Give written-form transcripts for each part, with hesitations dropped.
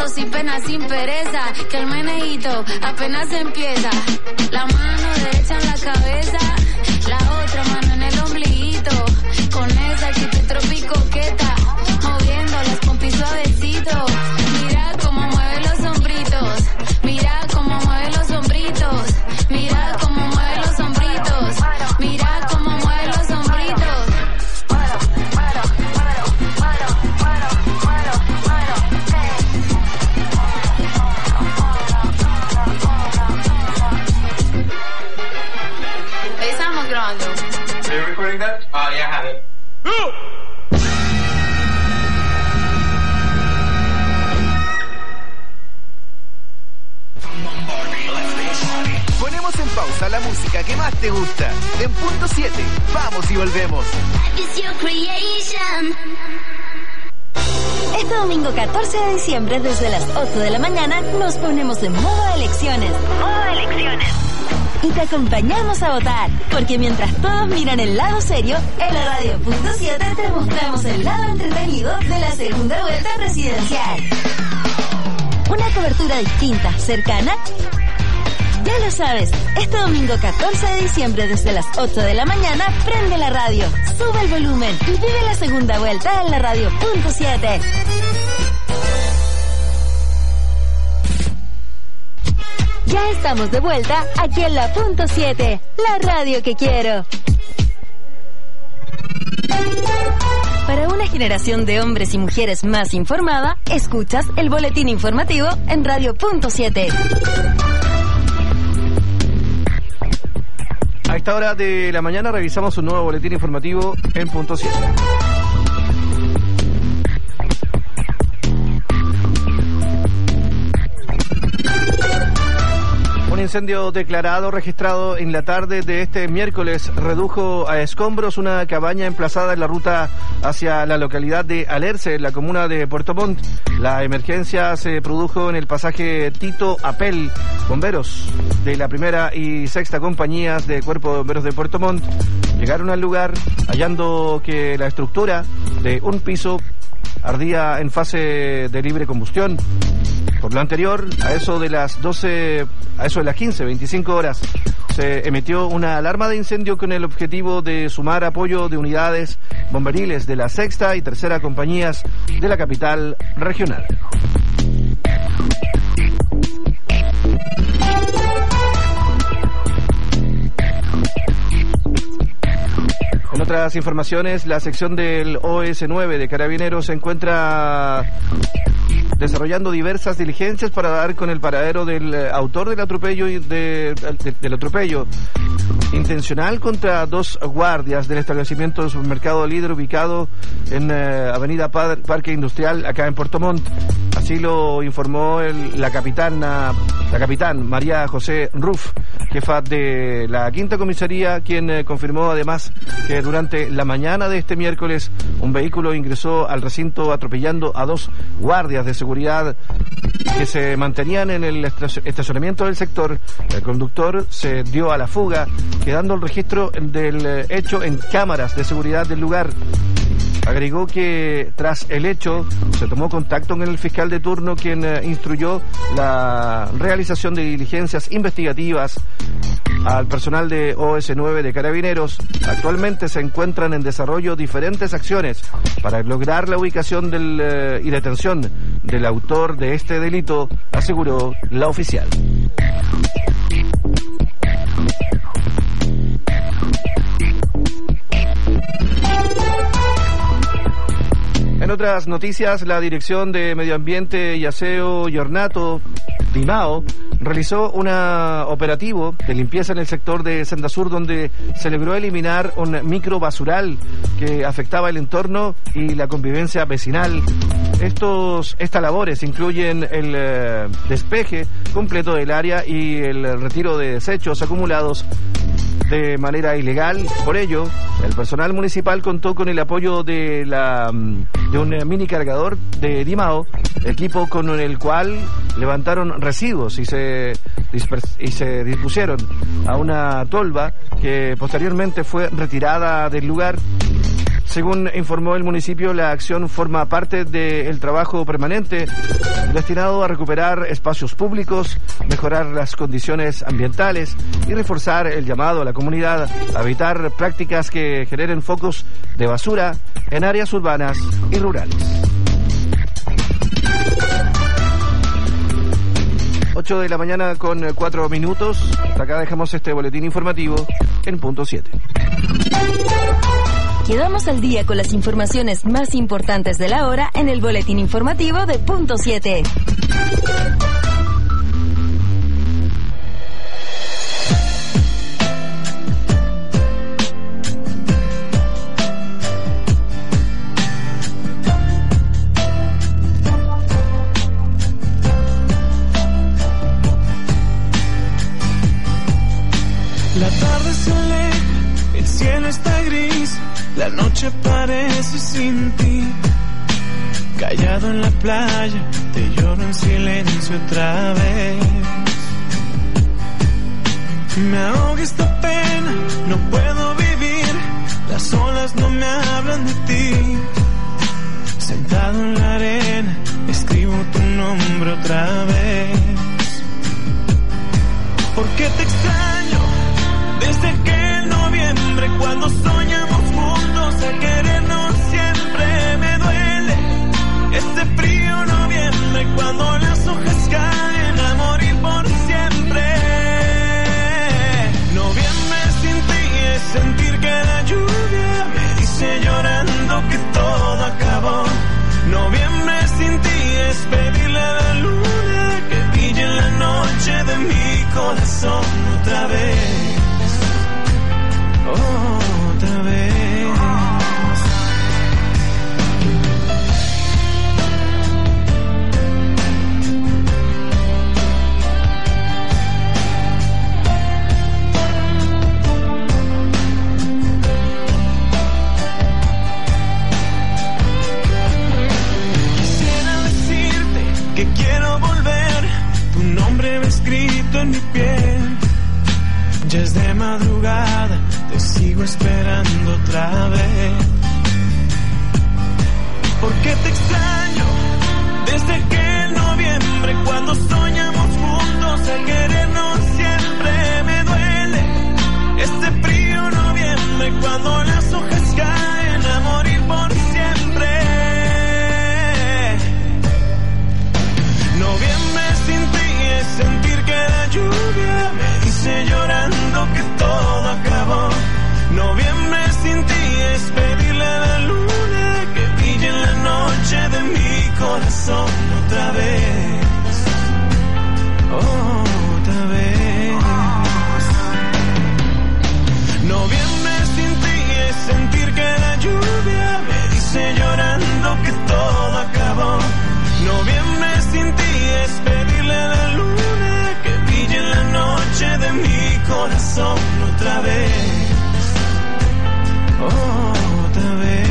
sin pena, sin pereza, que el menejito apenas empieza. La mano derecha en la cabeza, la otra mano en el ombliguito, con esa actitud tropicoqueta, moviendo las pompis suavecito. Mira cómo mueve los hombritos, mira cómo mueve los hombritos, mira cómo mueve los hombritos, mira cómo mueve los hombritos. Estamos grabando. Are you recording that? Yeah, I have it. Ponemos en pausa la música que más te gusta. En punto 7, vamos y volvemos. Este domingo 14 de diciembre, desde las 8 de la mañana, nos ponemos en modo elecciones. Y te acompañamos a votar, porque mientras todos miran el lado serio, en la Radio Punto 7 te mostramos el lado entretenido de la segunda vuelta presidencial. Una cobertura distinta, cercana. Ya lo sabes, este domingo 14 de diciembre desde las 8 de la mañana, prende la radio, sube el volumen y vive la segunda vuelta en la Radio Punto 7. Ya estamos de vuelta aquí en la Punto 7, la radio que quiero. Para una generación de hombres y mujeres más informada, escuchas el boletín informativo en Radio Punto 7. A esta hora de la mañana revisamos un nuevo boletín informativo en Punto 7. Un incendio declarado registrado en la tarde de este miércoles redujo a escombros una cabaña emplazada en la ruta hacia la localidad de Alerce, en la comuna de Puerto Montt. La emergencia se produjo en el pasaje Tito Apel. Bomberos de la primera y sexta compañías de Cuerpo de Bomberos de Puerto Montt llegaron al lugar hallando que la estructura de un piso ardía en fase de libre combustión. Por lo anterior, a eso de las 15:25 horas, se emitió una alarma de incendio con el objetivo de sumar apoyo de unidades bomberiles de la sexta y tercera compañías de la capital regional. En otras informaciones, la sección del OS9 de Carabineros se encuentra desarrollando diversas diligencias para dar con el paradero del autor del atropello del atropello intencional contra dos guardias del establecimiento del supermercado Líder ubicado en Avenida Parque Industrial acá en Puerto Montt. Así lo informó la capitán María José Ruff, jefa de la quinta comisaría, quien confirmó además que durante la mañana de este miércoles un vehículo ingresó al recinto atropellando a dos guardias de seguridad que se mantenían en el estacionamiento del sector. El conductor se dio a la fuga, quedando el registro del hecho en cámaras de seguridad del lugar. Agregó que tras el hecho se tomó contacto con el fiscal de turno, quien instruyó la realización de diligencias investigativas al personal de OS9 de Carabineros. Actualmente se encuentran en desarrollo diferentes acciones para lograr la ubicación y detención del autor de este delito, aseguró la oficial. En otras noticias, la Dirección de Medio Ambiente y Aseo y Ornato, DIMAO, realizó un operativo de limpieza en el sector de Senda Sur, donde se logró eliminar un microbasural que afectaba el entorno y la convivencia vecinal. Estas labores incluyen el despeje completo del área y el retiro de desechos acumulados de manera ilegal. Por ello, el personal municipal contó con el apoyo de un mini cargador de DIMAO, equipo con el cual levantaron residuos y se dispusieron a una tolva que posteriormente fue retirada del lugar. Según informó el municipio, la acción forma parte del trabajo permanente destinado a recuperar espacios públicos, mejorar las condiciones ambientales y reforzar el llamado a la comunidad a evitar prácticas que generen focos de basura en áreas urbanas y rurales. 8 de la mañana con 4 minutos. Hasta acá dejamos este boletín informativo en punto 7. Quedamos al día con las informaciones más importantes de la hora en el boletín informativo de punto 7. La tarde se aleja, el cielo está gris, la noche parece sin ti. Callado en la playa, te lloro en silencio otra vez. Me ahoga esta pena, no puedo vivir, las olas no me hablan de ti. Sentado en la arena, escribo tu nombre otra vez. ¿Por qué te extraño? Desde aquel noviembre cuando soñamos juntos a querernos siempre, me duele ese frío noviembre cuando las hojas caen a morir por siempre. Noviembre sin ti es sentir que la lluvia me dice llorando que todo acabó. Noviembre sin ti es pedirle a la luna que brille en la noche de mi corazón otra vez. Otra vez. Quisiera decirte que quiero volver, tu nombre va escrito en mi piel. Ya es de madrugada, te sigo esperando otra vez. ¿Por qué te extraño? Desde aquel noviembre cuando soñamos juntos a querernos siempre, me duele este frío noviembre cuando las hojas caen a morir por siempre. Noviembre sin ti es sentir que la lluvia me dice llorando que todo acabó. Noviembre sin ti es pedirle a la luna que brille en la noche de mi corazón otra vez. Otra vez. Noviembre sin ti es sentir que la lluvia me dice llorando que todo acabó. Noviembre sin ti es pedirle a la luna que brille en la noche de mi corazón otra vez. Otra vez.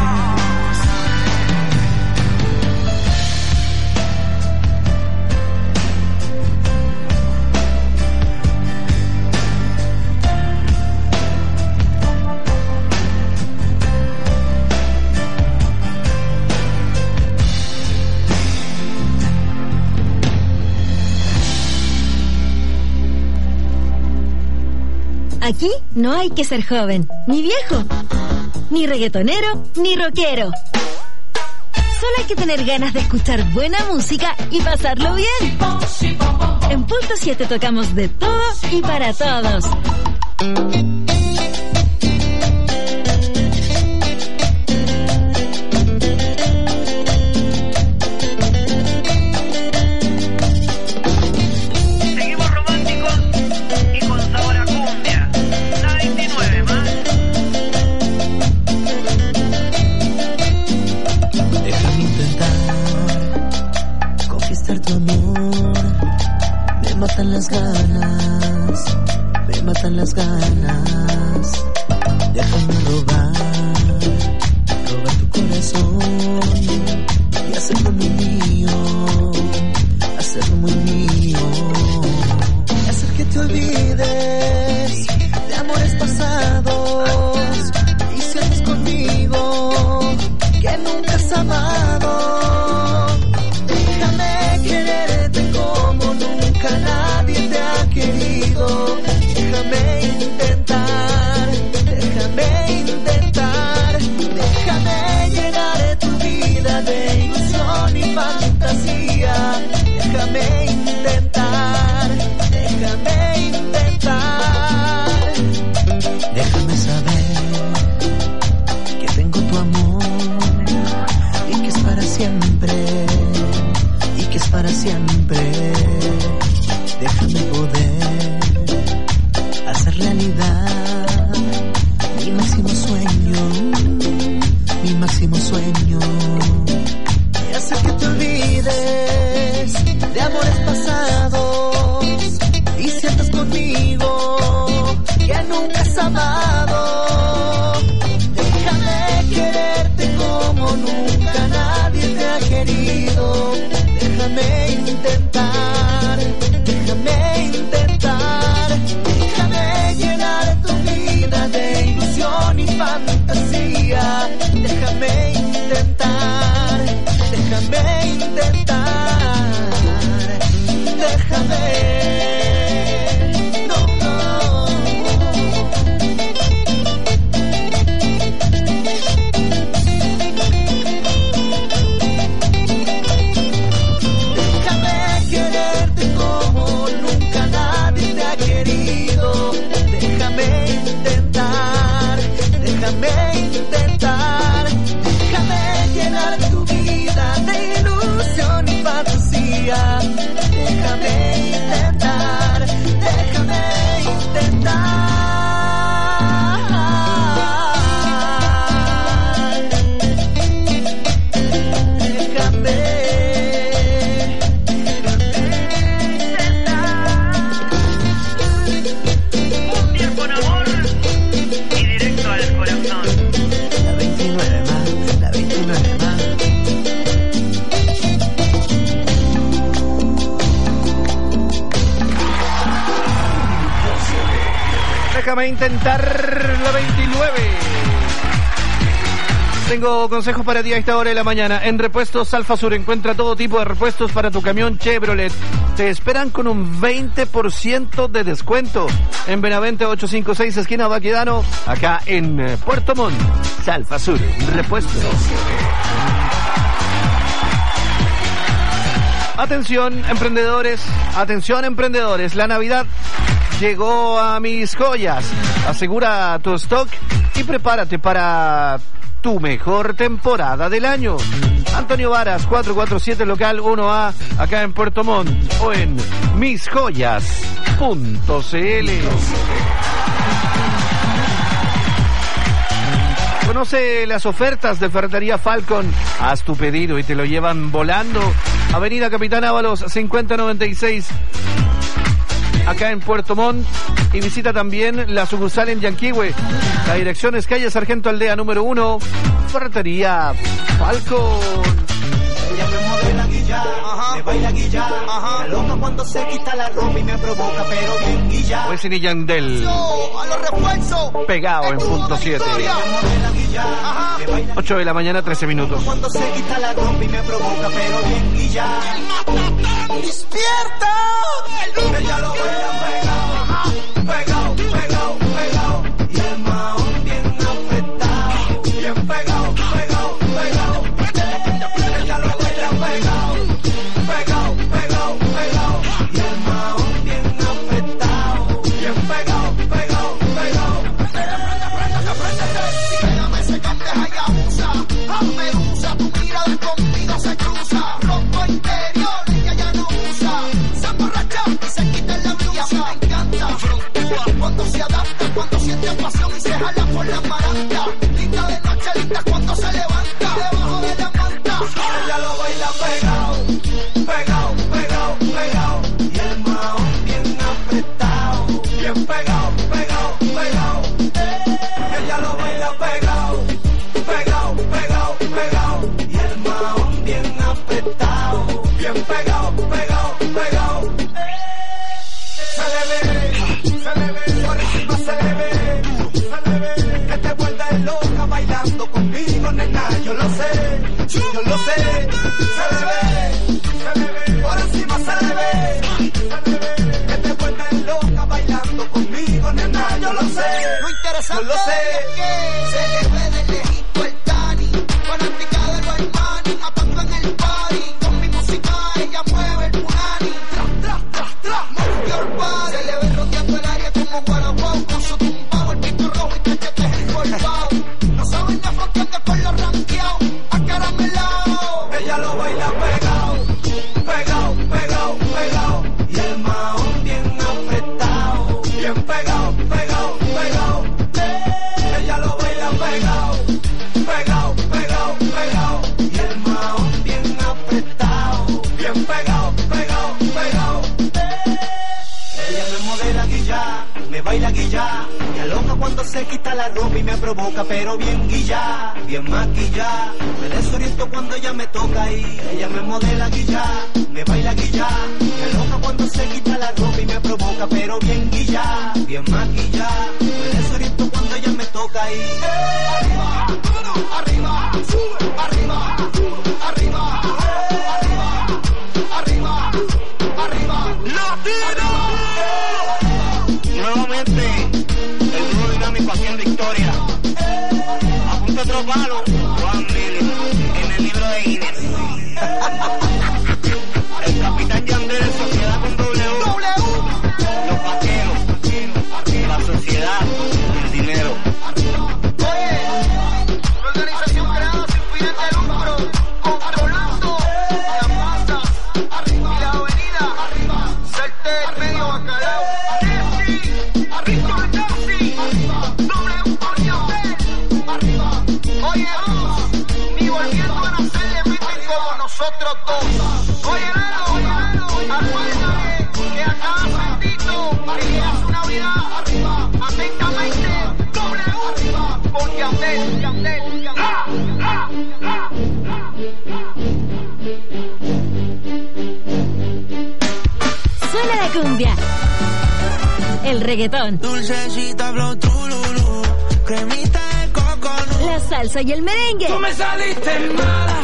Aquí no hay que ser joven, ni viejo, ni reggaetonero, ni rockero. Solo hay que tener ganas de escuchar buena música y pasarlo bien. En punto 7 tocamos de todo y para todos. Me matan las ganas, déjame robar tu corazón y hacerlo muy mío, hacerlo muy mío, hacer que te olvides de amores pasados y sientes conmigo déjame intentar, déjame intentar. Déjame saber que tengo tu amor y que es para siempre, y que es para siempre. Déjame poder hacer realidad mi máximo sueño, mi máximo sueño. Y hacer que te olvides de amores pasados y sientas conmigo que nunca has amado. Déjame quererte como nunca nadie te ha querido. Déjame intentar, déjame intentar. Déjame llenar tu vida de ilusión y fantasía. Déjame intentar, déjame intentar. Déjame. Déjame intentar la 29. Tengo consejos para ti a esta hora de la mañana. En Repuestos Alfa Sur encuentra todo tipo de repuestos para tu camión Chevrolet. Te esperan con un 20% de descuento. En Benavente 856, esquina Baquedano, acá en Puerto Montt. Alfa Sur, Repuestos. Atención, emprendedores, la Navidad llegó a Mis Joyas. Asegura tu stock y prepárate para tu mejor temporada del año. Antonio Varas, 447 local 1A, acá en Puerto Montt, o en misjoyas.cl. Conoce las ofertas de Ferretería Falcon. Haz tu pedido y te lo llevan volando. Avenida Capitán Ábalos 5096, acá en Puerto Montt. Y visita también la sucursal en Yanquihue. La dirección es calle Sargento Aldea número 1, Ferretería Falcon. Ella me mueve la guilla, me baila guilla, me loca cuando se quita la ropa y me provoca, pero bien guilla. Wesley Yandel, A los refuerzos, pegado en punto 7. 8 de la mañana, 13 minutos. Cuando se quita la ropa y me provoca, pero bien guilla. ¡Despierta! Ella lo baila pegado, pegado, pegado. Y el maón bien apretado, bien pegado, pegado, pegado. Ella lo baila pegado, pegado, pegado, pegado. Y el maón bien apretado, bien pegado, pegado, pegado. Pégame ese que deja y abusa, me usa, tu mirada conmigo se cruza. Rompo interior, ella ya no usa, se emborracha y se quita la blusa. Me encanta, cuando se adapta, cuando siente pasión y se jala por la baranda. Linda de noche, linda cuando se levanta, debajo de la manta. Ella lo baila pegado, pegado, pegado, pegado. Y el maón bien apretado, bien pegado, pegado, pegado. Ella lo baila pegado, pegado, pegado, pegado. Y el maón bien apretado, bien pegado, pegado, pegado. Se le ve, por encima se le ve, que te vuelves loca bailando conmigo, nena, yo lo sé, yo lo sé. Se le ve, por encima se le ve, que te vuelves loca bailando conmigo, nena, yo lo sé. Lo interesante, yo lo sé, que se le ve de lejito el Dani, fanática de los hermanos, matando en el party, con mi música ella mueve el punani. Ella me modela guilla, me baila guilla, me aloca cuando se quita la ropa y me provoca, pero bien guilla, bien maquilla, me desoriento cuando ella me toca y ella me modela guilla, me baila guilla, me aloca cuando se quita la ropa y me provoca, pero bien guilla, bien maquilla, me desoriento cuando ella me toca y arriba, arriba, sube, arriba, arriba, arriba, arriba, arriba, latino. Nuevamente, el dúo dinámico aquí en Victoria. Apunta otro palo, Juan Mili, en el libro de Guinness. El capitán Yandel, sociedad con W. Los vaqueros, la sociedad, el dinero. Oye, una organización creada sin fines de lucro, controlando las masas y la avenida, Salte del medio bacalao. Arriba, doble Oriental, arriba. Oye, ni volviendo a nacer le meten como nosotros dos. Oye, Lalo, acuérdate que a cada santito le llega su Navidad. Arriba, atentamente, doble arriba, con Yandel. Suena la cumbia, el reggaetón, Dulcecita, flow, trululú, cremita de coconut. la salsa y el merengue. Tú me saliste mala,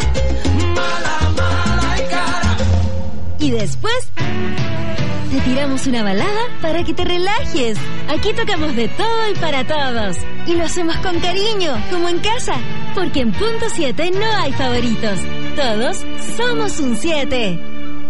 y cara. Y después te tiramos una balada para que te relajes. Aquí tocamos de todo y para todos. Y lo hacemos con cariño, como en casa. Porque en Punto 7 no hay favoritos. Todos somos un 7.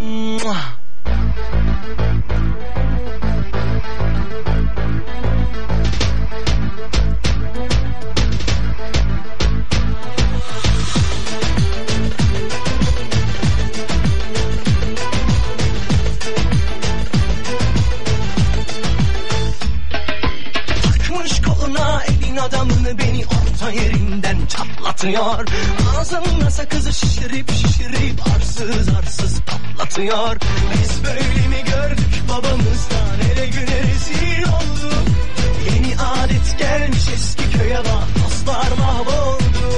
Adamını beni orta yerinden çatlatıyor. Ağzımda sakızı şişirip arsız patlatıyor. Biz böyle mi gördük babamızdan, ele güne rezil olduk. Yeni adet gelmiş eski köye bak, dostlar mahvoldu.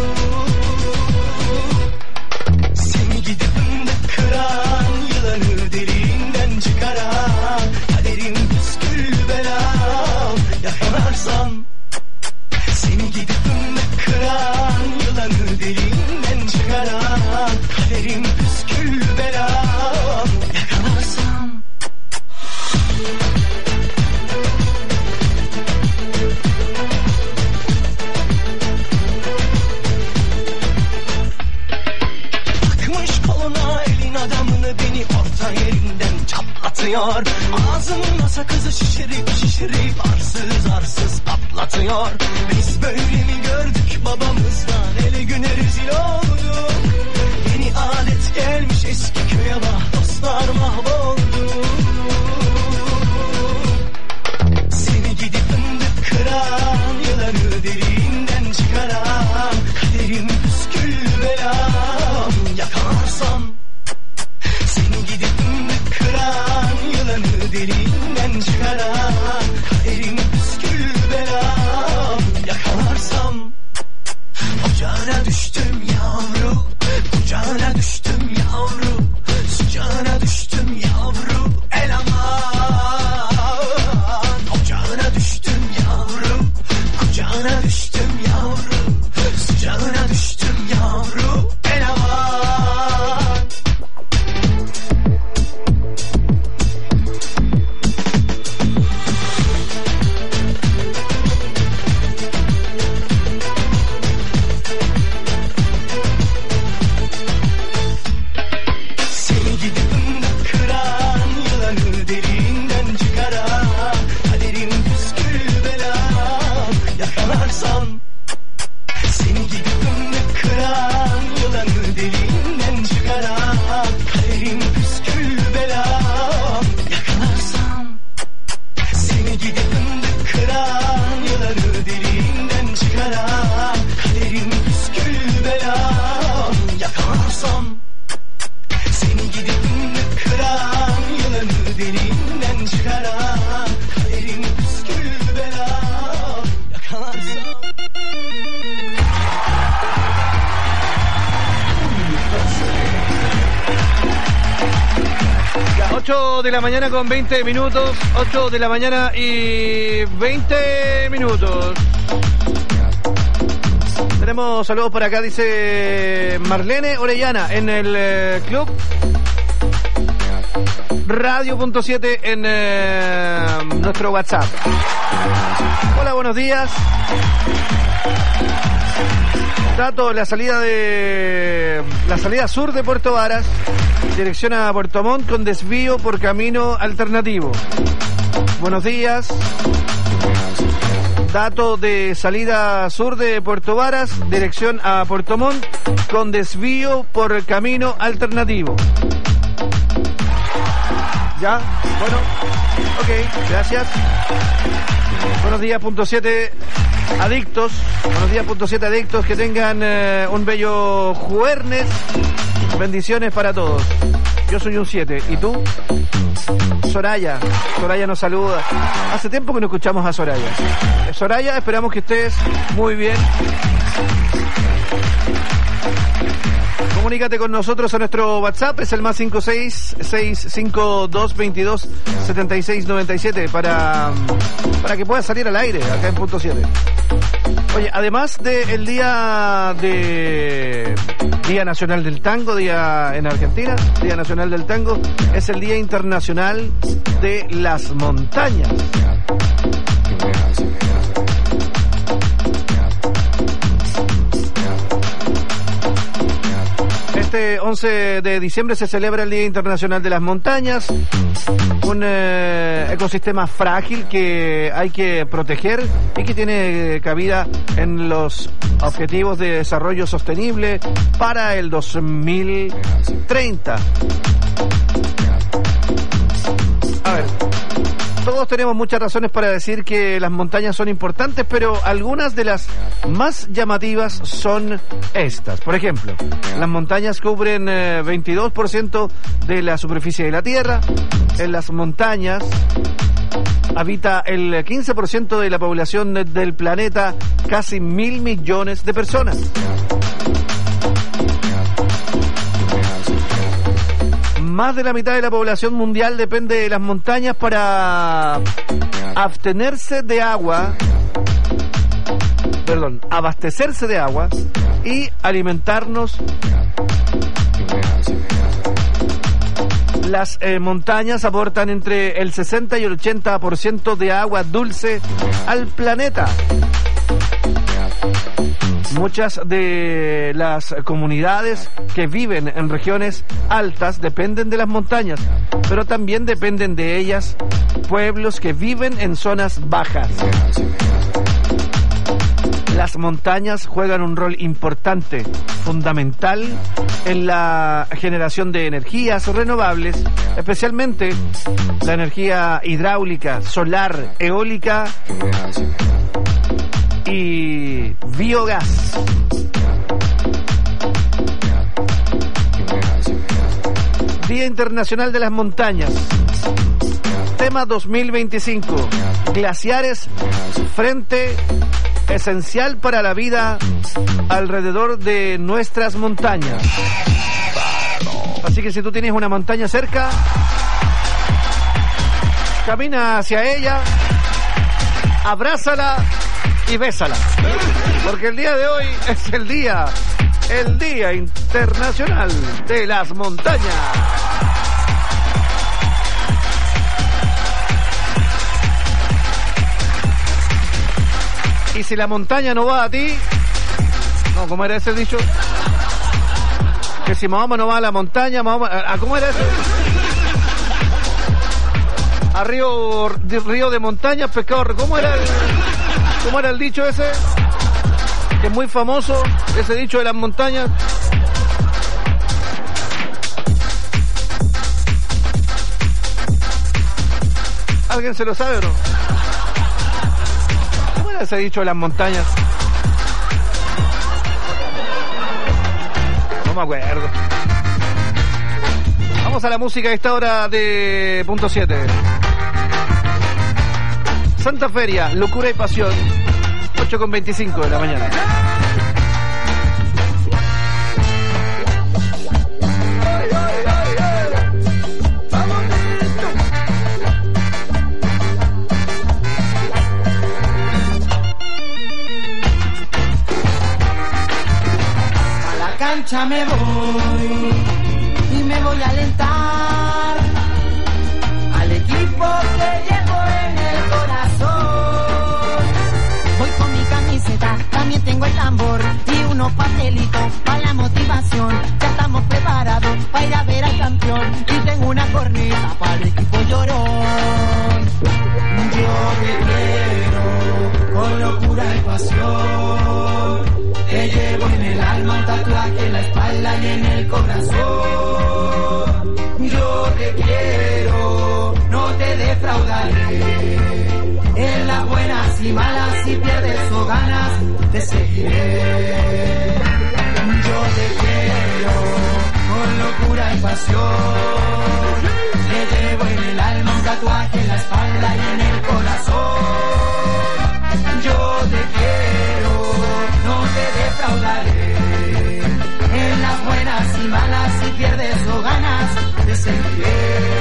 Seni gidip fındık kıran, yılanı deliğinden çıkaran, kaderim püskül belam, yakalarsam. Seni gidip fındık kıran, yılanı deliğinden çıkaran, kaderim püskül belam, yakalarsam. Takmış koluna elin adamını, beni orta yerinden çatlatıyor. Ağzımda sakızı şişirip arsız patlatıyor. Biz böyle mi gördük babamızdan, ele güne rezil olduk. Yeni adet gelmiş eski köye bak, dostlar mahvoldu. Seni gidip fındık kıran, yılanı deliğinden çıkaran, kaderim püskül belam, yakalarsam. Seni gidip fındık kıran, yılanı deliğinden çıkaran, kaderim püskül belam, yakalarsam. Ocağına düştüm yavru, kucağına düştüm yavru, sıcağına düştüm yavru, el aman. Ocağına düştüm yavru, kucağına düştüm yavru, sıcağına düştüm yavru, el aman. Seni gidip fındık kıran, yılanı deliğinden çıkaran, kaderim püskül belam, yakalarsam. Seni gidip fındık kıran, yılanı deliğinden çıkaran, kaderim püskül belam, yakalarsam. Seni gidip fındık kıran, yılanı deliğinden çıkaran, kaderim püskül belam, yakalarsam. Seni gidip fındık 8 de la mañana con 20 minutos. 8 de la mañana y 20 minutos. Tenemos saludos por acá, dice Marlene Orellana en el club Radio.7 en nuestro WhatsApp. Hola, buenos días. Dato, la salida sur de Puerto Varas, dirección a Puerto Montt con desvío por camino alternativo. Buenos días. Dato de salida sur de Puerto Varas, dirección a Puerto Montt con desvío por camino alternativo. ¿Ya? Bueno, ok, gracias. Buenos días, punto 7 adictos. Buenos días, punto 7 adictos. Que tengan un bello jueves. Bendiciones para todos. Yo soy un 7. ¿Y tú? Soraya. Soraya nos saluda. Hace tiempo que no escuchamos a Soraya. Soraya, esperamos que estés muy bien. Comunícate con nosotros a nuestro WhatsApp, es el más 56652227697 para que puedas salir al aire acá en punto 7. Oye, además del Día Nacional del Tango, día en Argentina, Día Nacional del Tango, es el Día Internacional de las Montañas. Este 11 de diciembre se celebra el Día Internacional de las Montañas, un ecosistema frágil que hay que proteger y que tiene cabida en los Objetivos de Desarrollo Sostenible para el 2030. A ver, todos tenemos muchas razones para decir que las montañas son importantes, pero algunas de las más llamativas son estas. Por ejemplo, las montañas cubren 22% de la superficie de la Tierra. En las montañas habita el 15% de la población del planeta, casi 1.000 millones de personas. Más de la mitad de la población mundial depende de las montañas para abastecerse de agua y alimentarnos. Las montañas aportan entre el 60 y el 80% de agua dulce al planeta. Muchas de las comunidades que viven en regiones altas dependen de las montañas, pero también dependen de ellas pueblos que viven en zonas bajas. Las montañas juegan un rol importante, fundamental, en la generación de energías renovables, especialmente la energía hidráulica, solar, eólica y biogás. Día Internacional de las Montañas. Tema 2025. Glaciares, frente esencial para la vida alrededor de nuestras montañas. Así que si tú tienes una montaña cerca, camina hacia ella, abrázala y bésala, porque el día de hoy es el Día Internacional de las Montañas. Y si la montaña no va a ti, no, ¿cómo era ese dicho? Que si Mahoma no va a la montaña, Mahoma, ¿cómo era ese? A río de montañas, pescado. ¿Cómo era el dicho ese? Que es muy famoso, ese dicho de las montañas. ¿Alguien se lo sabe o no? ¿Cómo era ese dicho de las montañas? No me acuerdo. Vamos a la música a esta hora de punto 7. Santa Feria, Locura y Pasión, 8:25 de la mañana. cancha me voy y me voy a alentar al equipo que llevo en el corazón. Voy con mi camiseta, también tengo el tambor y unos pastelitos para la motivación. Ya estamos preparados para ir a ver al campeón y tengo una corneta para el equipo llorón. Yo te quiero con locura y pasión. Te llevo en el alma un tatuaje en la espalda y en el corazón. Yo te quiero, no te defraudaré. En las buenas y malas, si pierdes o ganas, te seguiré. Yo te quiero con locura y pasión. Te llevo en el alma un tatuaje en la espalda y en el corazón. Yo te quiero, no te defraudaré. En las buenas y malas, si pierdes o ganas, te seguiré.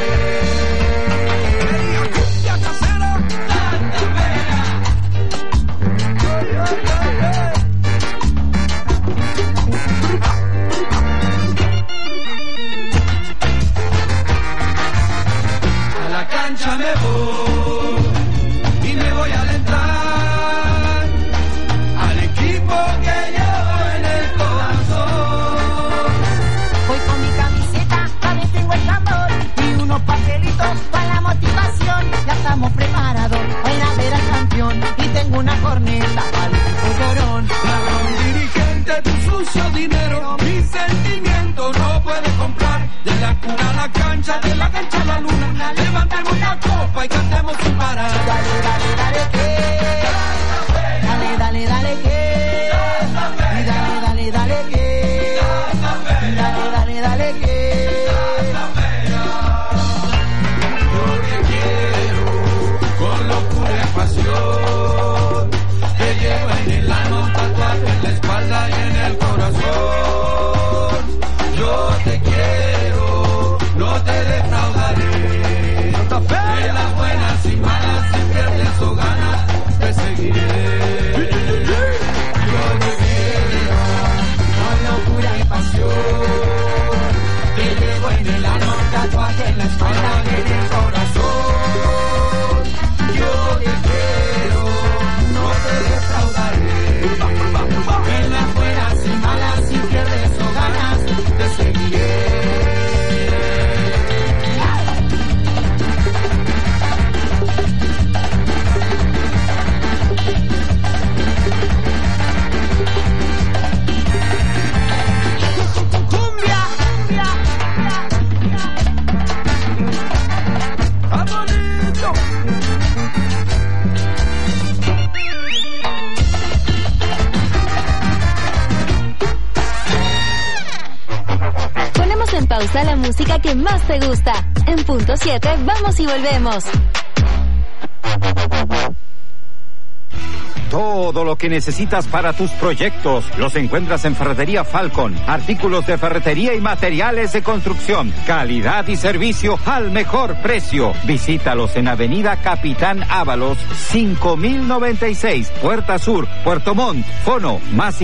A la cancha me voy y me voy a alentar al equipo que llevo en el corazón. Voy con mi camiseta, también tengo el tambor y unos papelitos para la motivación. Ya estamos preparados para ir a ver al campeón y tengo una corneta para el equipo llorón. Ladrón dirigente, tu sucio dinero, mi sentimiento no puede comprar. De la cuna a la cancha, de la cancha a la luna, levantemos la copa y cantemos sin parar. Dale, dale, dale que, dale, dale, dale que, y dale, dale, dale que, dale, dale, dale que. Yo te quiero con locura y pasión. Te llevo en el alma un tatuaje en la espalda y en el corazón. Yo te quiero, no te defraudaré. En las buenas y malas, si pierdes o ganas, te seguiré. Yo te quiero con locura y pasión. Te llevo en el alma un tatuaje en la espalda y en el corazón. Yo te quiero, no te defraudaré. En las buenas y malas, si pierdes o ganas, te seguiré. Cumbia, cumbia, bonito. Ponemos en pausa la música que más te gusta. En punto 7, vamos y volvemos. Todo lo que necesitas para tus proyectos los encuentras en Ferretería Falcon. Artículos de ferretería y materiales de construcción. Calidad y servicio al mejor precio. Visítalos en Avenida Capitán Ábalos, 5096, Puerta Sur, Puerto Montt. Fono más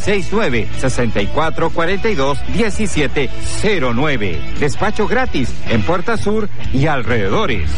569-6442-1709. Despacho gratis en Puerta Sur y alrededores.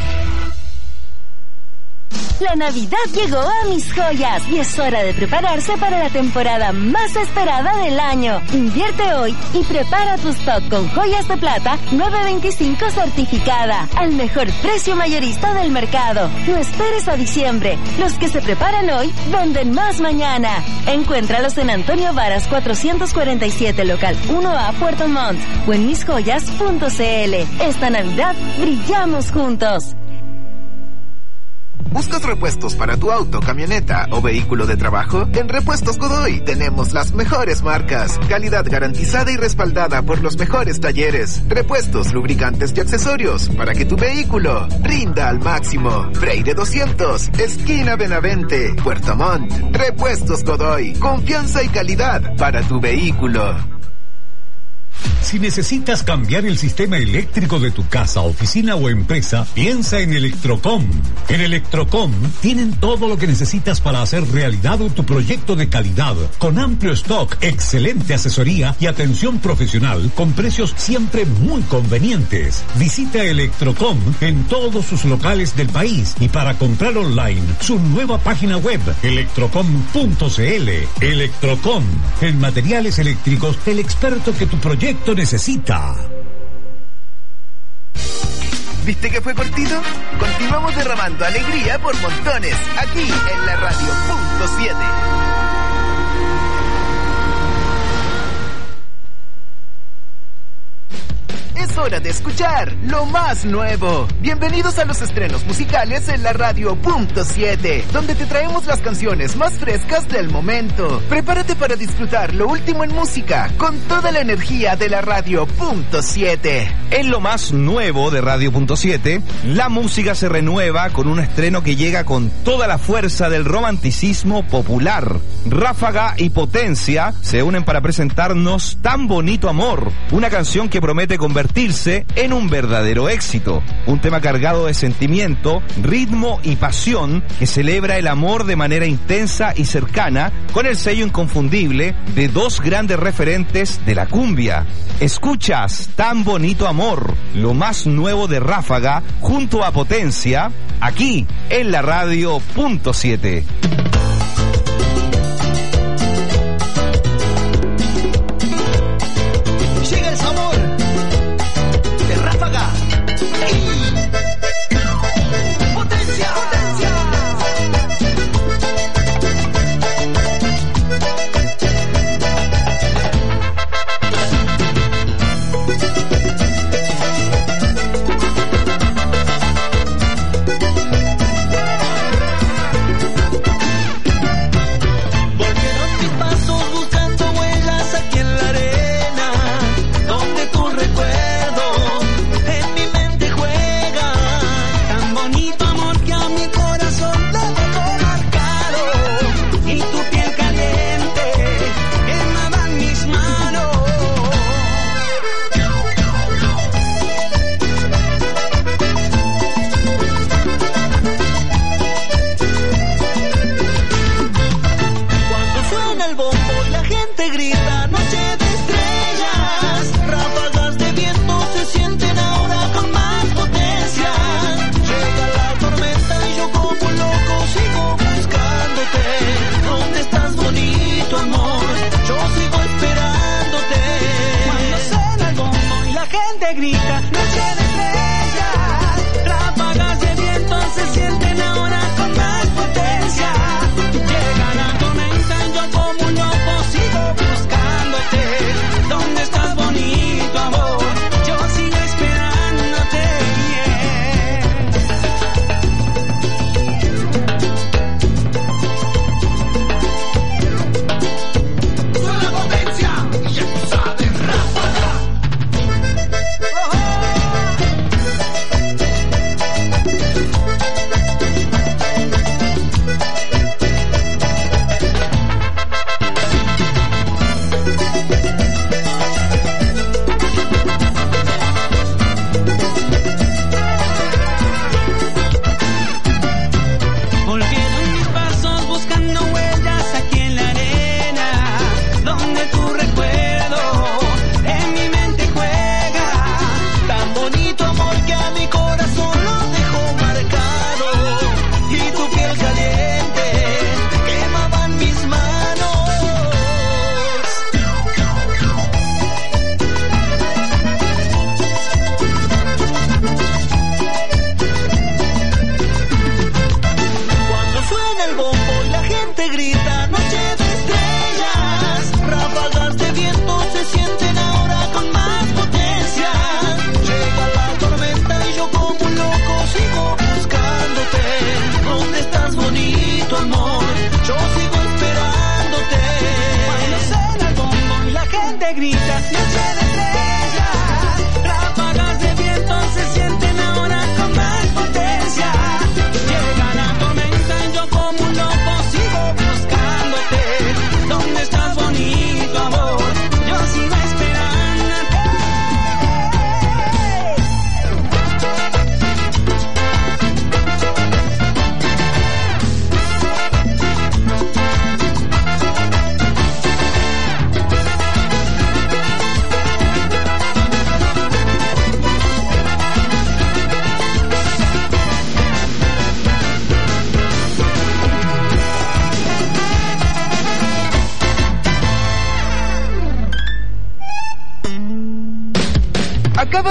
La Navidad llegó a Mis Joyas y es hora de prepararse para la temporada más esperada del año. Invierte hoy y prepara tu stock con joyas de plata 925 certificada al mejor precio mayorista del mercado. No esperes a diciembre. Los que se preparan hoy venden más mañana. Encuéntralos en Antonio Varas 447, local 1A, Puerto Montt o en misjoyas.cl. Esta Navidad brillamos juntos. ¿Buscas repuestos para tu auto, camioneta o vehículo de trabajo? En Repuestos Godoy tenemos las mejores marcas, calidad garantizada y respaldada por los mejores talleres, repuestos, lubricantes y accesorios para que tu vehículo rinda al máximo. Freire 200, esquina Benavente, Puerto Montt. Repuestos Godoy, confianza y calidad para tu vehículo. Si necesitas cambiar el sistema eléctrico de tu casa, oficina o empresa, piensa en Electrocom. En Electrocom tienen todo lo que necesitas para hacer realidad tu proyecto de calidad, con amplio stock, excelente asesoría y atención profesional, con precios siempre muy convenientes. Visita Electrocom en todos sus locales del país y para comprar online, su nueva página web, electrocom.cl. Electrocom, en materiales eléctricos, el experto que tu proyecto necesita. ¿Viste que fue cortito? Continuamos derramando alegría por montones, aquí en la radio .7. Es hora de escuchar lo más nuevo. Bienvenidos a los estrenos musicales en la radio .7, donde te traemos las canciones más frescas del momento. Prepárate para disfrutar lo último en música, con toda la energía de la radio .7. En lo más nuevo de Radio .7, la música se renueva con un estreno que llega con toda la fuerza del romanticismo popular. Ráfaga y Potencia se unen para presentarnos Tan Bonito Amor, una canción que promete convertirse en un verdadero éxito. Un tema cargado de sentimiento, ritmo y pasión que celebra el amor de manera intensa y cercana, con el sello inconfundible de dos grandes referentes de la cumbia. Escuchas Tan Bonito Amor, lo más nuevo de Ráfaga junto a Potencia, aquí en la radio .7.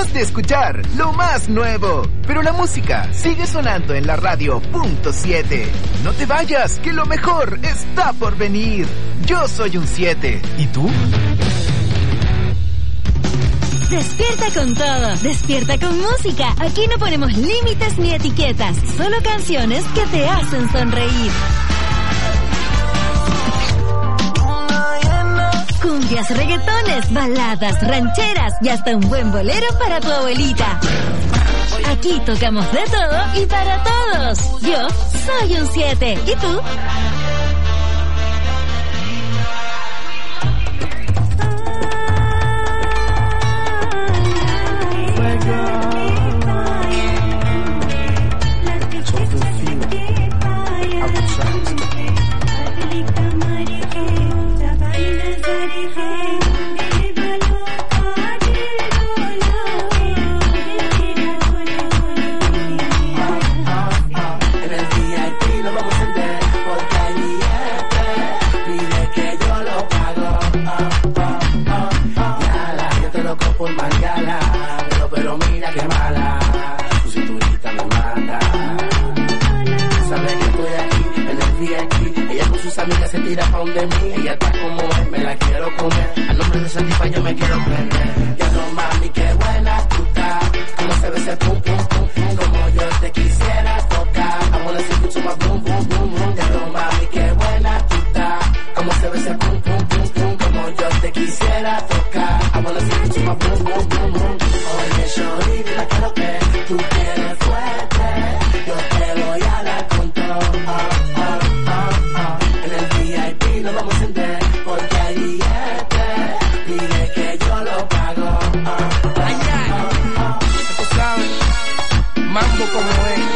Acabas de escuchar lo más nuevo, pero la música sigue sonando en la radio .7. No te vayas, que lo mejor está por venir. Yo soy un 7. ¿Y tú? Despierta con todo, despierta con música. Aquí no ponemos límites ni etiquetas, solo canciones que te hacen sonreír. Cumbias, reggaetones, baladas, rancheras y hasta un buen bolero para tu abuelita. Aquí tocamos de todo y para todos. Yo soy un 7. ¿Y tú? Se tira pa' donde mí, ella está como es, me la quiero comer. A nombre de Satisfy yo me quiero prender. Ya no mami, qué buena tú estás. Como se ve ese pum pum pum pum, como yo te quisiera tocar. I wanna see you to my boom boom boom boom. Ya no mami, qué buena tú estás. Como se ve ese pum pum pum pum, como yo te quisiera tocar. I wanna see you to my boom boom boom boom. Oye, shorty, la quiero que tú quieres fuerte. Yo te voy a dar con todo. Nos vamos a sentar porque hay billetes. Dile que yo lo pago. Tú sabes, mambo como es.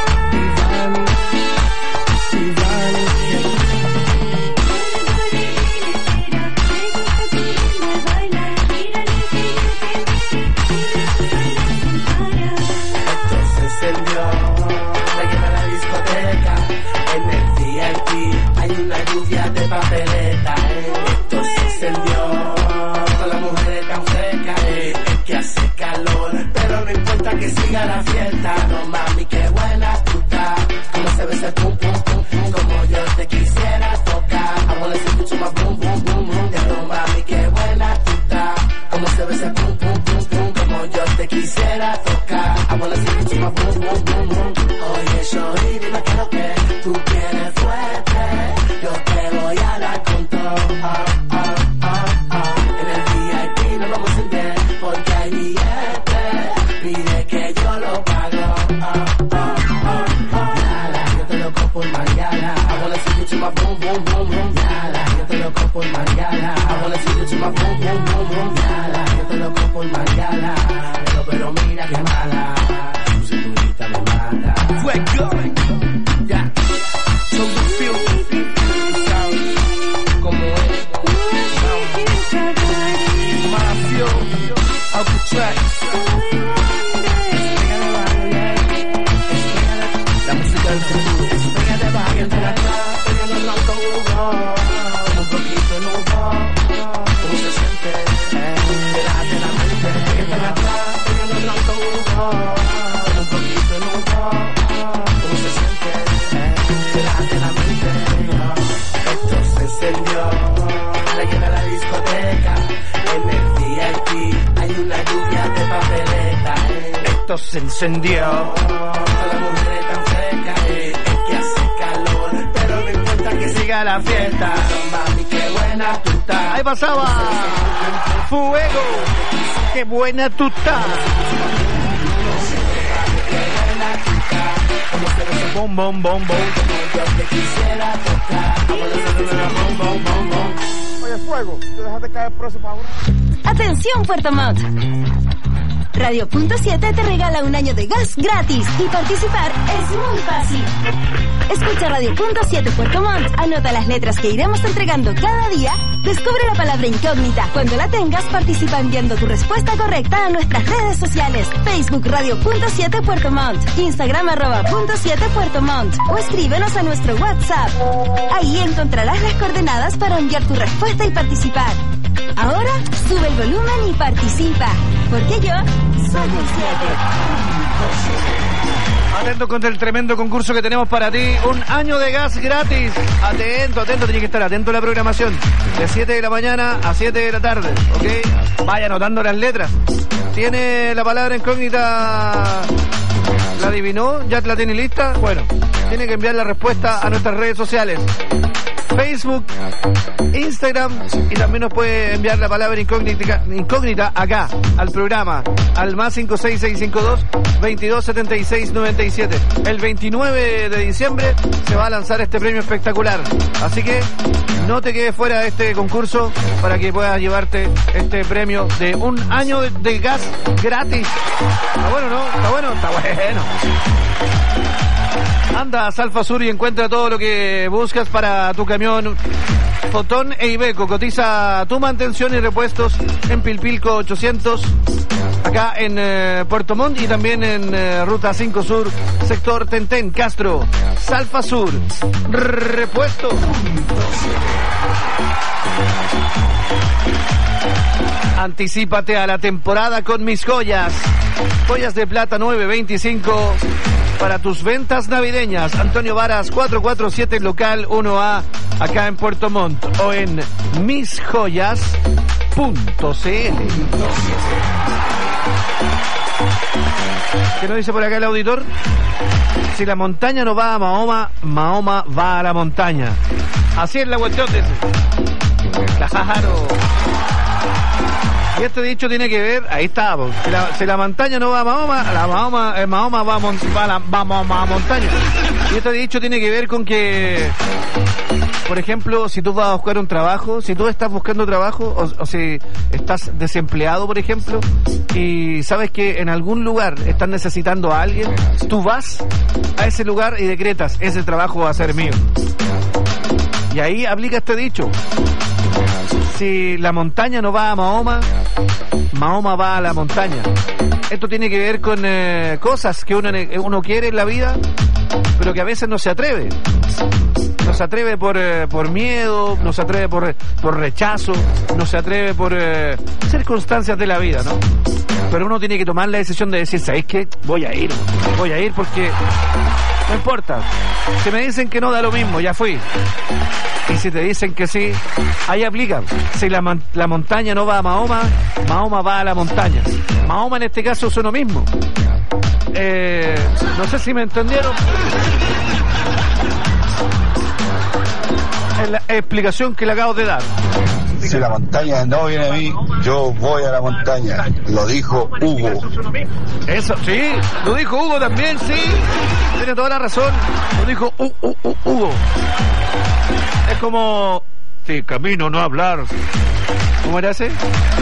Esto se encendió, la lleva a la discoteca. En el VIP hay una lluvia de papeleta, esto se encendió, todas las mujeres tan frescas, es que hace calor, pero no importa que siga la fiesta. No mami, qué buena tú estás, como se ve ese pum pum pum pum, como yo te quisiera tocar. I wanna see you to my boom boom boom boom. Ya no mami, qué buena tú estás, como se ve ese pum pum pum pum, como yo te quisiera tocar. I wanna see you to my boom boom boom boom. Oye, shorty, dime qué es lo que tú quieres fuerte. Yo te voy a dar con todo. En el VIP nos vamos a sentar porque hay billetes. Pide que yo lo pago. Yala, yo te lo compro por Mariana. I wanna see you to my boom boom boom boom. Yala, yo te lo compro por Mariana. I wanna see you to my boom boom boom boom. Yala, yo te lo compro por Mariana. Pero mira que mala, tu cinturita me mata. Fuego. Ya. So you feel como es. Mafio, Alcatraz. La música del futuro. Espera de baile entre la atrás, peleando en auto. Un poquito en humo. ¿Cómo se siente? Déjate la mente. Entra atrás, peleando en auto. Un poquito en humo. ¿Cómo se siente? Déjate la mente. Esto se encendió, la lleva a la discoteca. En el VIP hay una lluvia de papeleta. Esto se encendió, todas las mujeres tan frescas. Es que hace calor, pero no importa que siga la fiesta. Mami, qué buena tú estás. Ahí pasaba Fuego. Qué buena tú estás. Bom, bom, bom, bom. Oye, Fuego, te dejaste caer preso para ahora. Atención, Puerto Montt. Radio .7 te regala un año de gas gratis y participar es muy fácil. Escucha Radio .7 Puerto Montt, anota las letras que iremos entregando cada día, descubre la palabra incógnita. Cuando la tengas, participa enviando tu respuesta correcta a nuestras redes sociales. Facebook Radio .7 Puerto Montt, Instagram @.7 Puerto Montt o escríbenos a nuestro WhatsApp. Ahí encontrarás las coordenadas para enviar tu respuesta y participar. Ahora, sube el volumen y participa. porque yo soy el 7. Atento con el tremendo concurso que tenemos para ti. Un año de gas gratis. Atento, tiene que estar atento a la programación. De 7 de la mañana a 7 de la tarde, ¿ok? Vaya anotando las letras. ¿Tiene la palabra incógnita? ¿La adivinó? ¿Ya la tiene lista? Bueno, tiene que enviar la respuesta a nuestras redes sociales. Facebook, Instagram, y también nos puede enviar la palabra incógnita acá, al programa, al más 56652 227697. El 29 de diciembre se va a lanzar este premio espectacular, así que no te quedes fuera de este concurso para que puedas llevarte este premio de un año de gas gratis. ¿Está bueno, no? ¿Está bueno? Está bueno. Anda a Salfa Sur y encuentra todo lo que buscas para tu camión Fotón e Iveco. Cotiza tu mantención y repuestos en Pilpilco 800, acá en Puerto Montt, y también en Ruta 5 Sur, sector Tentén, Castro. Salfa Sur, repuesto. Anticípate a la temporada con Mis Joyas. Joyas de plata 925 para tus ventas navideñas. Antonio Varas 447, local 1A, acá en Puerto Montt, o en misjoyas.cl. ¿Qué nos dice por acá el auditor? Si la montaña no va a Mahoma, Mahoma va a la montaña. Así es la cuestión de... Claro. Y este dicho tiene que ver, ahí está, si la montaña no va a Mahoma, Mahoma va a montaña. Y este dicho tiene que ver con que, por ejemplo, si tú vas a buscar un trabajo, si tú estás buscando trabajo, o si estás desempleado, por ejemplo, y sabes que en algún lugar están necesitando a alguien, tú vas a ese lugar y decretas, ese trabajo va a ser mío. Y ahí aplica este dicho. Si la montaña no va a Mahoma, Mahoma va a la montaña. Esto tiene que ver con cosas que uno quiere en la vida, pero que a veces no se atreve. No se atreve por miedo, no se atreve por rechazo, no se atreve por circunstancias de la vida, ¿no? Pero uno tiene que tomar la decisión de decir, ¿sabes qué? Voy a ir porque no importa. Si me dicen que no, da lo mismo, ya fui. Y si te dicen que sí, ahí aplica. Si la montaña no va a Mahoma, Mahoma va a la montaña. Mahoma en este caso es uno mismo. No sé si me entendieron. Es la explicación que le acabo de dar. Si la montaña no viene a mí, yo voy a la montaña. Lo dijo Hugo. Eso, sí, lo dijo Hugo también, sí. Tiene toda la razón. Lo dijo Hugo. Es como... Sí, camino, no hablar. ¿Cómo era ese?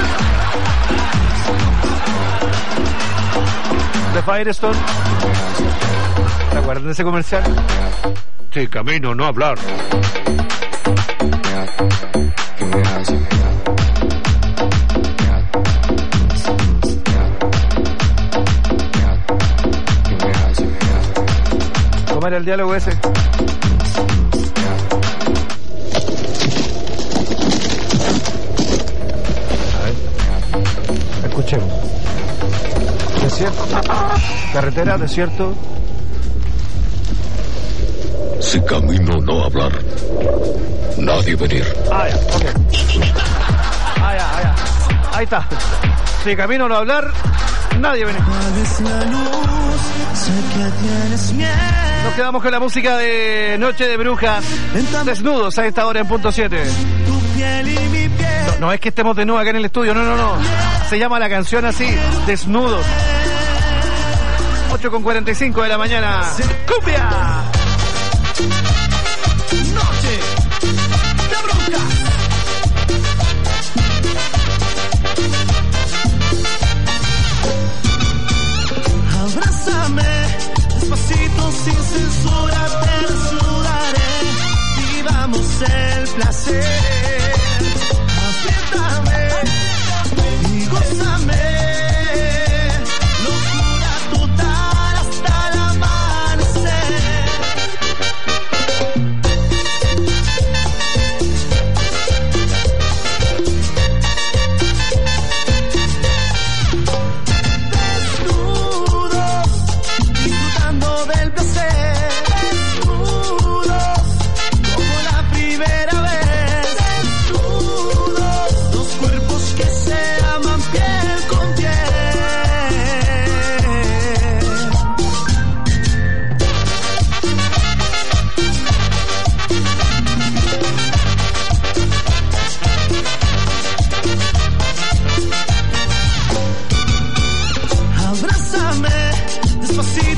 De Firestone. ¿Te acuerdas de ese comercial? Sí, camino, no hablar. ¿Cómo era el diálogo ese? Escuchemos. Desierto. Carretera, desierto. Si camino no hablar, nadie venir. Ah, ya, ok. Ya. Ahí está. Si camino no hablar, nadie venir. Nos quedamos con la música de Noche de Brujas. Desnudos a esta hora en punto 7. No es que estemos desnudos acá en el estudio, no. Se llama la canción así, Desnudos. 8:45 de la mañana. ¡Cumbia! Noche de Brujas. Abrázame, despacito, sin censura, te desnudaré. Vivamos el placer. Apriétame y gózame. Locura total hasta el amanecer.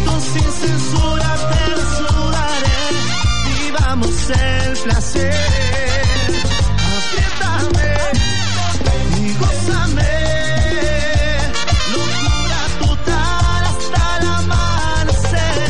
Maldito sin censura te desnudaré. Vivamos el placer. Apriétame y gózame. Locura total hasta el amanecer.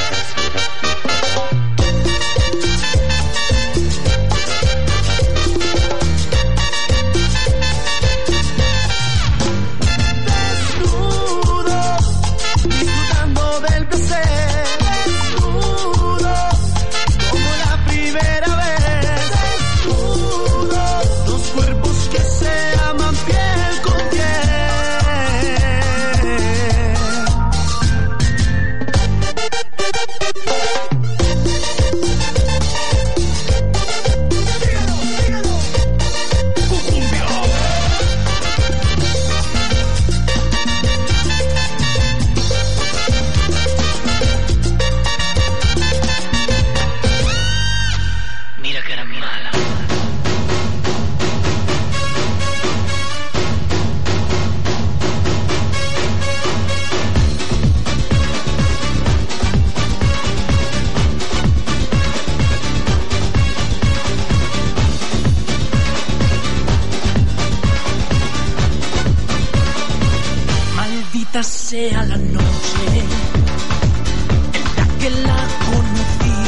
Sea la noche en la que la conocí,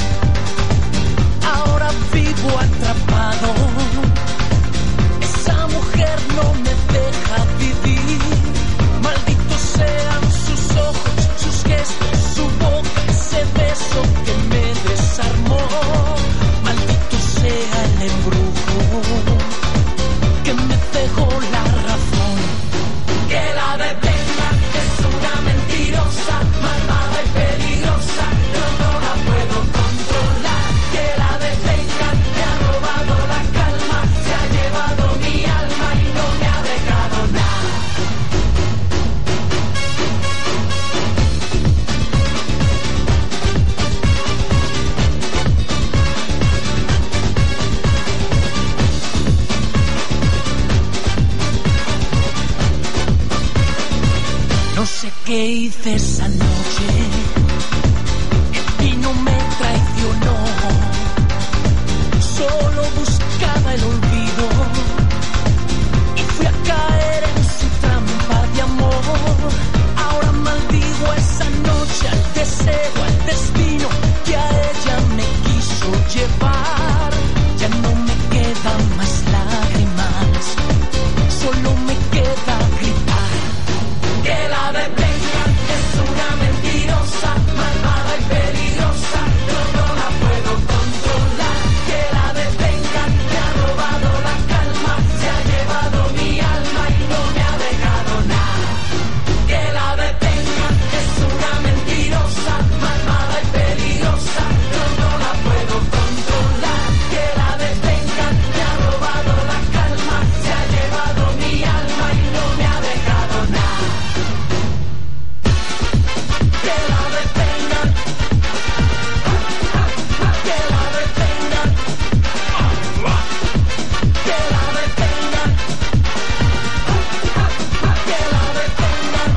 ahora vivo atrapado, esa mujer no me deja vivir, malditos sean sus ojos, sus gestos, su boca, ese beso que me desarmó, maldito sea el embrujo que me cegó la razón, que la detenga. Es una mentirosa, malvada y peligrosa, yo no la puedo controlar, que la detengan, me ha robado la calma, se ha llevado mi alma y no me ha dejado nada. No sé qué hice esa noche y no me traicionó. Solo buscaba el olvido y fui a caer en su trampa de amor. Ahora maldigo esa noche, al deseo, al destino que a ella me quiso llevar. Ya no me quedan más lágrimas, solo me queda gritar. Que la detengan, es una mentirosa, malvada y peligrosa, yo no la puedo controlar. Que la detengan, me ha robado la calma, se ha llevado mi alma y no me ha dejado nada. Que la detengan, es una mentirosa, malvada y peligrosa, yo no la puedo controlar. Que la detengan, me ha robado la calma, se ha llevado mi alma y no me ha dejado nada. Que la detengan, que la detengan, que la detengan, que la detengan.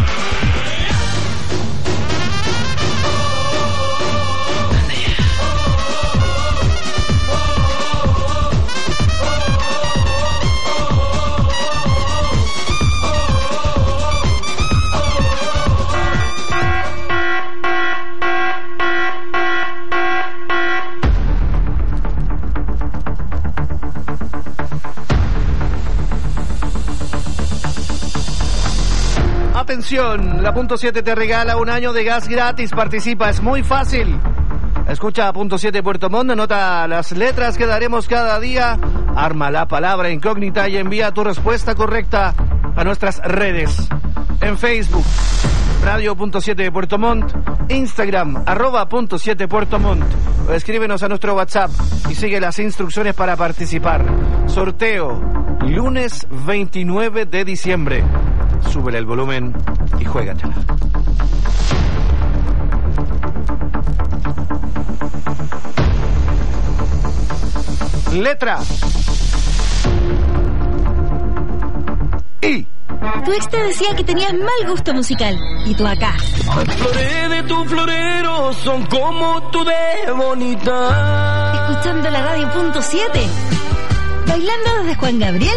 Atención, la Punto 7 te regala un año de gas gratis. Participa, es muy fácil. Escucha a Punto 7 Puerto Montt, anota las letras que daremos cada día, arma la palabra incógnita y envía tu respuesta correcta a nuestras redes. En Facebook, Radio Punto 7 de Puerto Montt, Instagram, @Punto 7 Puerto Montt. O escríbenos a nuestro WhatsApp y sigue las instrucciones para participar. Sorteo, lunes 29 de diciembre. Súbele el volumen y juégatela. Letra I. Tu ex te decía que tenías mal gusto musical. Y tú acá. Las flores de tu florero son como tú de bonita. Escuchando la radio.7. Bailando desde Juan Gabriel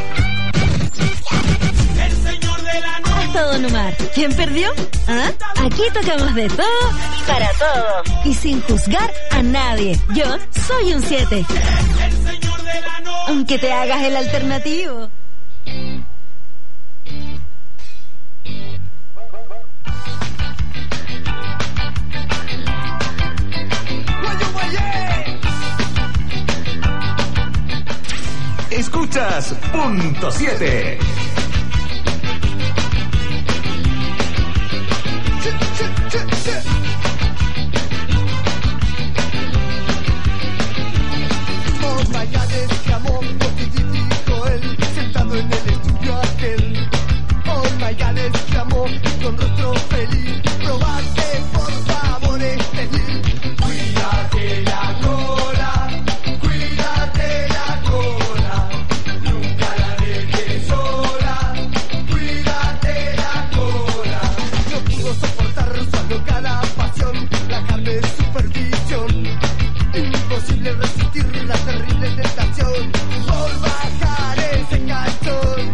hasta Don Omar. ¿Quién perdió? ¿Ah? Aquí tocamos de todo y para todo. Y sin juzgar a nadie. Yo soy un 7. Aunque te hagas el alternativo. Escuchas Punto 7. Oh my God, este amor lo que dijo él, sentado en el estudio aquel. Oh my God, este amor con rostro feliz, probate por favor este gil. Cuídate la cola, cuídate la cola, nunca la dejes sola, cuídate la cola. No pudo soportar su alocada pasión, la carne supervisión, imposible resistir la terrible tentación por bajar ese calzón.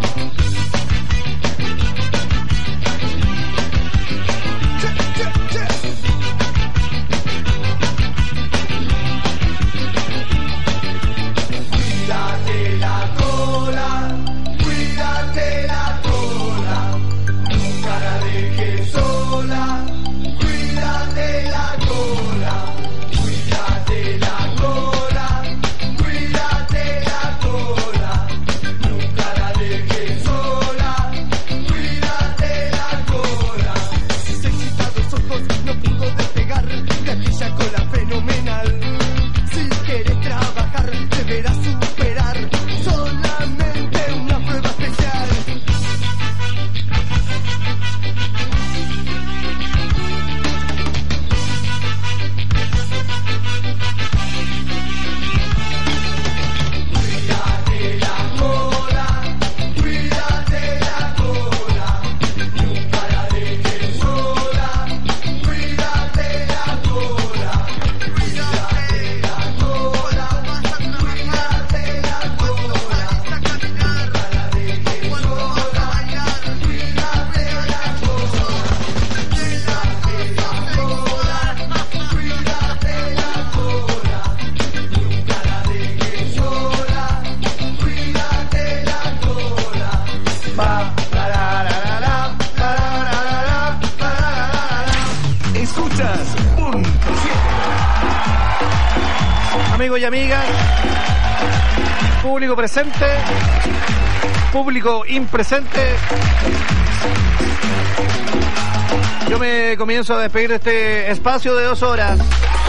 Cuídate la cola, cuídate la cola, nunca la dejes sola, cuídate la cola, cuídate la cola, cuídate la cola, nunca la dejes sola, cuídate la cola. Sus excitados ojos no pudo despegar de aquella cola fenomenal. Si quieres trabajar deberás superar solamente una prueba especial. Cuídate la cola, cuídate la cola, nunca la dejes sola, cuídate la cola, cuídate la cola, cuídate la cola, nunca la dejes sola, cuídate la cola, cuídate la cola, cuídate la cola, nunca la dejes sola, cuídate la cola. Escuchas Punto 7. Amigos y amigas, público presente, público impresente, yo me comienzo a despedir de este espacio de 2 horas.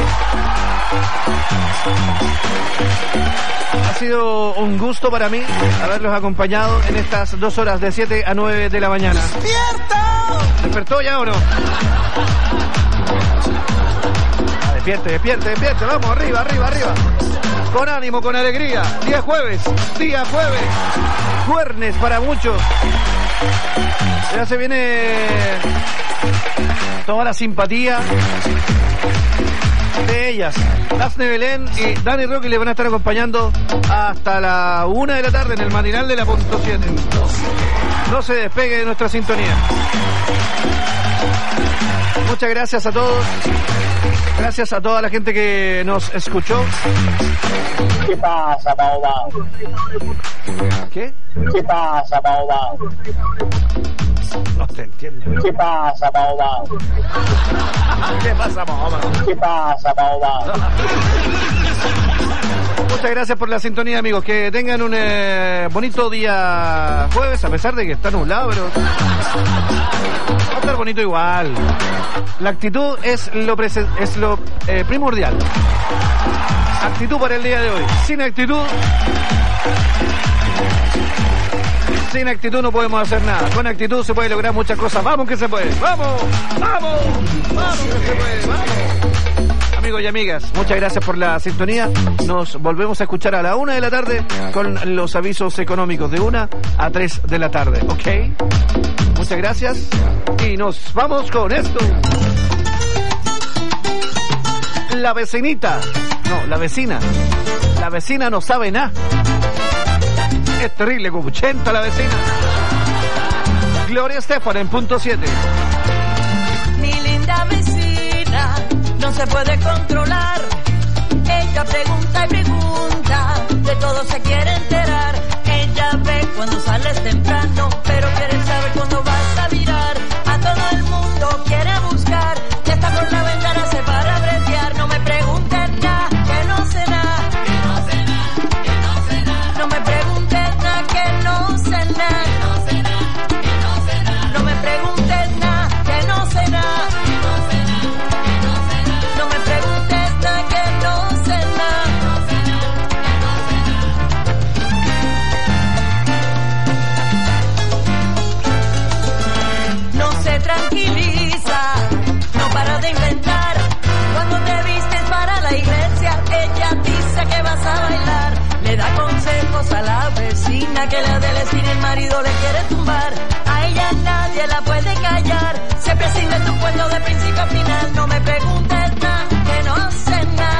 Ha sido un gusto para mí haberlos acompañado en estas 2 horas de 7 a 9 de la mañana. ¿Despertó ya o no? Despierte, vamos, arriba. Con ánimo, con alegría. Día jueves. Juernes para muchos. Ya se viene toda la simpatía de ellas. Dafne Belén y Dani Rocky le van a estar acompañando hasta la 1 de la tarde en el matinal de la Punto 7. No se despegue de nuestra sintonía. Muchas gracias a todos. Gracias a toda la gente que nos escuchó. ¿Qué pasa, Baobao? ¿Qué? ¿Qué pasa, Baobao? No te entiendo. ¿Qué pasa, Baobao? ¿Qué pasa, Baobao? ¿Qué pasa, Baobao? Muchas gracias por la sintonía, amigos. Que tengan un bonito día jueves, a pesar de que está nublado, pero va a estar bonito igual. La actitud es lo primordial. Actitud para el día de hoy. Sin actitud no podemos hacer nada. Con actitud se puede lograr muchas cosas. Vamos que se puede. Vamos que se puede. Vamos. Amigos. amigos y amigas, muchas gracias por la sintonía. Nos volvemos a escuchar a la 1 de la tarde con los avisos económicos de 1 a 3 de la tarde, ¿ok? Muchas gracias y nos vamos con esto. La vecinita, no, la vecina no sabe nada. Es terrible, como 80 la vecina. Gloria Estefan en punto 7. Mi linda vecina no se puede controlar. Ella pregunta y pregunta, de todo se quiere enterar. Ella ve cuando sales temprano, pero quiere saber cuándo vas a virar. A todo el mundo quiere buscar, y hasta por la ventana se para a bretear. No me preguntes nada, que no sé nada. No me preguntes nada, que no sé nada. No me preguntes nada, que no sé nada. No me preguntes nada, que no sé nada. No se tranquiliza, no para de inventar. Cuando te vistes para la iglesia, ella dice que vas a bailar. Le da consejos a la vecina que la de la esquina el marido le quiere tumbar. A ella nadie la puede callar, siempre sin de tu cuento de principio a final. No me preguntes nada, que no sé nada.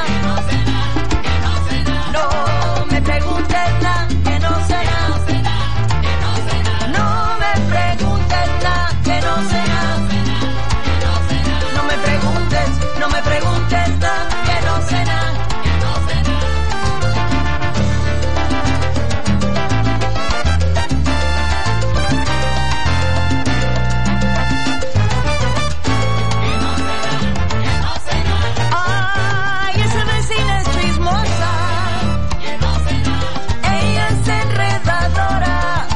No me preguntes nada, que no sé nada. No me preguntes nada, que no sé nada. No me preguntes nada, que no sé nada. Ay, esa vecina es chismosa. Ella es enredadora.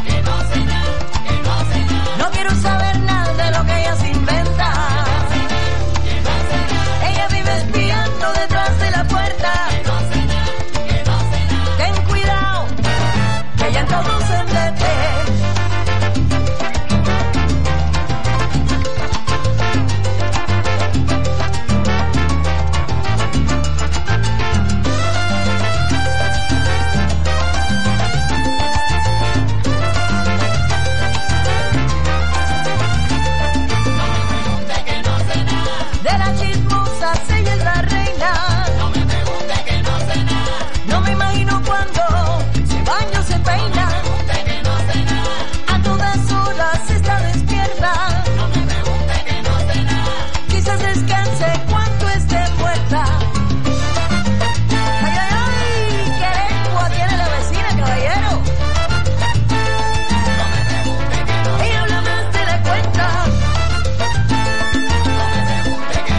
No quiero saber nada de lo que ella se inventa. Ella vive espiando detrás de la puerta. Ten cuidado, que ella en todo se mete. De las chismosas ella es la reina. No me pregunte que no sé nada. No me imagino cuando se baña o se peina. No me pregunte que no sé nada. A todas horas está despierta. No me pregunte que no sé nada. Quizás descanse